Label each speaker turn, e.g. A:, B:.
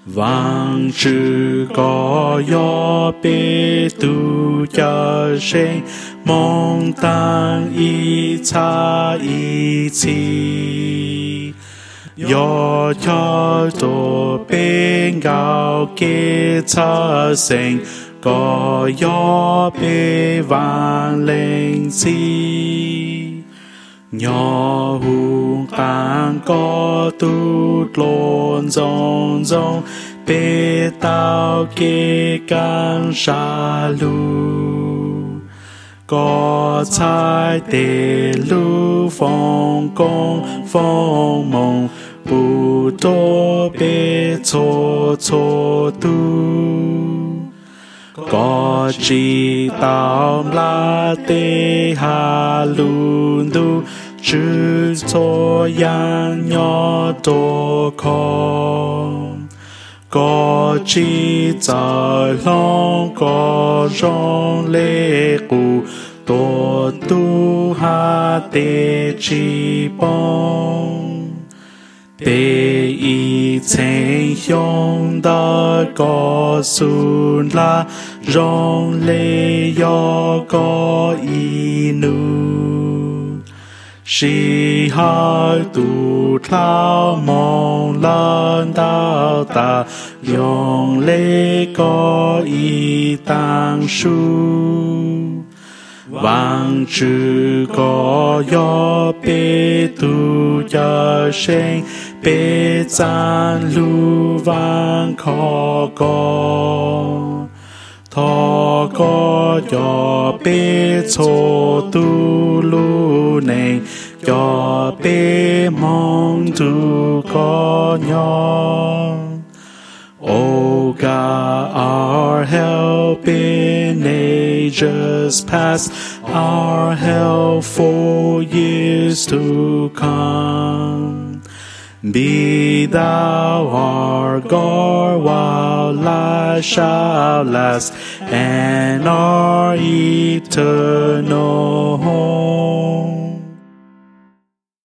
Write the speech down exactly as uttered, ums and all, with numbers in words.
A: 望之高要被度要谁梦当一擦一起要要多被高给擦成高要被万灵气nhỏ hùng càng có tu lộn rong rong bê tao kê càng xa lù có trái tê lù phong công phong mộng bù tô bê chô chô tu có chỉ tao la tê hà lùn tu chữ cho yang nhỏ tô con có chỉ在 lòng có rong lê cụ tô tu ha tê chỉ bông bê y thành hiong đã có xuân la rong lê yo có y nu She har tu lao mong lan đao ta yong lê có y tăng su Vang chữ có yo bê tu ya shen bê zan lu vang khó có Thọ có yo bê chô tu lu neng yo bê mong tu có nhỏ O God, our help in ages past, our help for years to come. Be thou our God while life shall last, and our eternal home.